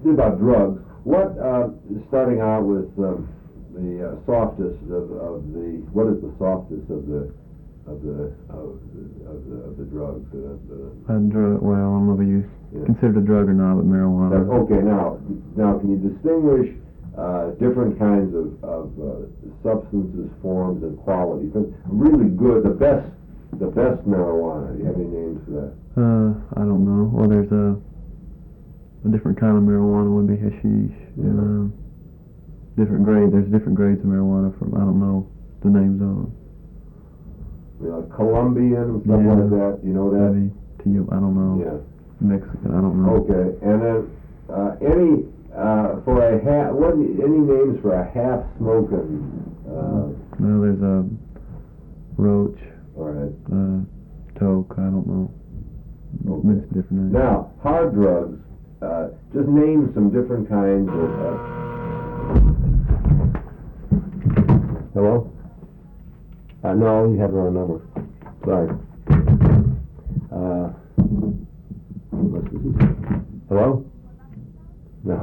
about drugs. What, starting out with the softest of the, what is the softest of the drugs? Well, I don't know if you consider it a drug or not, but marijuana. Okay, now can you distinguish different kinds of substances, forms, and qualities? Really good, the best marijuana. Do you have any names for that? I don't know. Well, there's a different kind of marijuana would be hashish. And, different grade. There's different grades of marijuana from, I don't know the names of them. Colombian, something like that. You know that? Maybe I don't know. Yeah. Mexican, I don't know. Okay, and then any for a half? Any names for a half smoking? No, there's a roach. All right. Toke. I don't know. Okay. It's different names. Now, hard drugs. Just name some different kinds of. Hello? No, you have the wrong number. Sorry. Hello? No.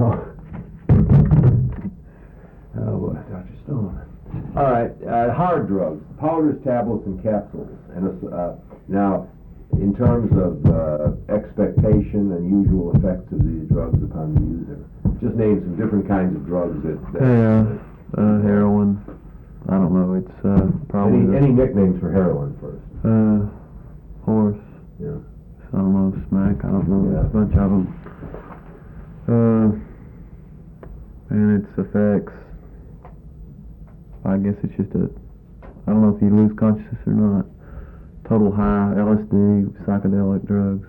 Oh, boy, Dr. Stone. All right, hard drugs, powders, tablets, and capsules. And now, in terms of expectation and usual effects of these drugs upon the user, just name some different kinds of drugs that heroin. I don't know. It's probably any nicknames for heroin first. Horse. Yeah. I don't know. Smack. I don't know. Yeah. There's a bunch of them. And its effects. I guess it's just I don't know if you lose consciousness or not. Total high, LSD, psychedelic drugs,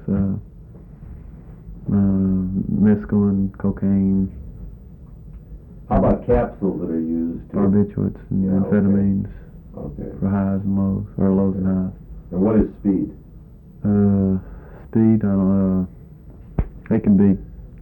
mescaline, cocaine. How about capsules that are used to... Barbiturates and amphetamines. Okay. For highs and lows, or lows and highs. And what is speed? Speed, I don't know. It can be...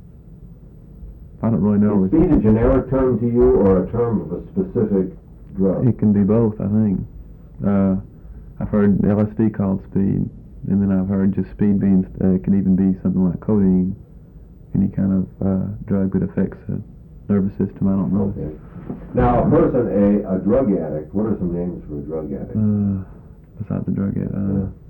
I don't really know. Is speed a generic term to you or a term of a specific drug? It can be both, I think. I've heard LSD called speed, and then I've heard just speed being, it can even be something like codeine, any kind of drug that affects the nervous system, I don't know. Okay. Now, a person, a drug addict, what are some names for a drug addict? Besides the drug addict,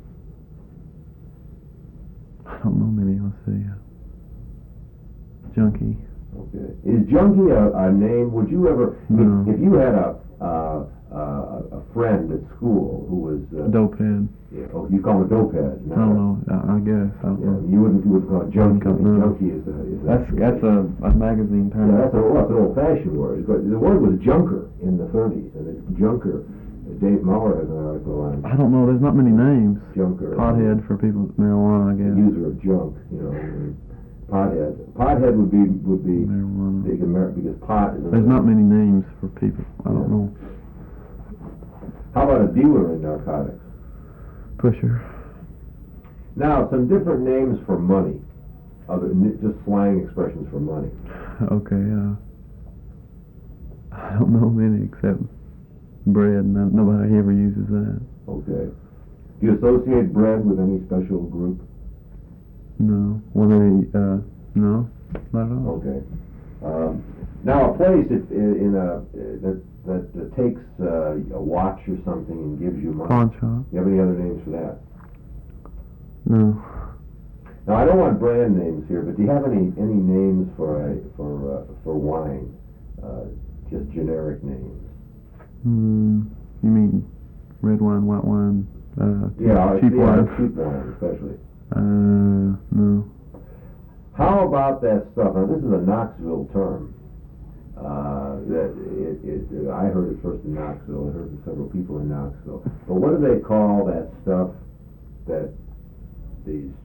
I don't know many, let's see. Junkie. Okay. Is junkie a name? Would you ever, if you had a friend at school who was dopehead. Yeah, oh, you call him a dopehead. No. I don't know. I guess. I don't know. You wouldn't call it junkie. Junkie is that's a magazine term. Yeah, that's an old-fashioned word. But the word was junker in the 30s, and it's junker. Dave Muller has an article on. I don't know. There's not many names. Junker. Pothead for people with marijuana, I guess. User of junk, Pothead. Pothead would be marijuana. Because pot is. There's not many names for people. I don't know. How about a dealer in narcotics? Pusher. Now, some different names for money, just slang expressions for money. Okay, I don't know many except bread. Nobody ever uses that. Okay. Do you associate bread with any special group? No. No, not at all. Okay. Now, a place that takes a watch or something and gives you money. Pawn shop. You have any other names for that? No. Now, I don't want brand names here, but do you have any names for wine? Just generic names. You mean red wine, white wine, cheap wine? Cheap wine, especially. No. How about that stuff? Now, this is a Knoxville term. I heard it first in Knoxville. I heard from several people in Knoxville. But what do they call that stuff that these